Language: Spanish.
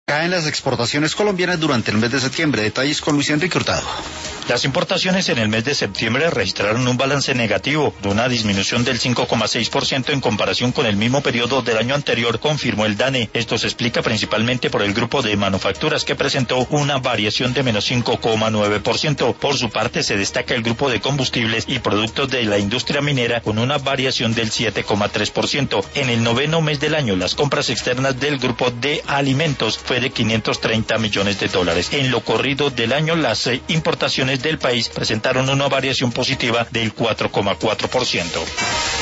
Caen las exportaciones colombianas durante el mes de septiembre. Detalles con Luis Enrique Hurtado. Las importaciones en el mes de septiembre registraron un balance negativo, de una disminución del 5,6% en comparación con el mismo periodo del año anterior, confirmó el DANE. Esto se explica principalmente por el grupo de manufacturas, que presentó una variación de menos 5,9%. Por su parte, se destaca el grupo de combustibles y productos de la industria minera, con una variación del 7,3%. En el noveno mes del año, las compras externas del grupo de alimentos fue de $530 millones. En lo corrido del año, las importaciones del país presentaron una variación positiva del 4,4%.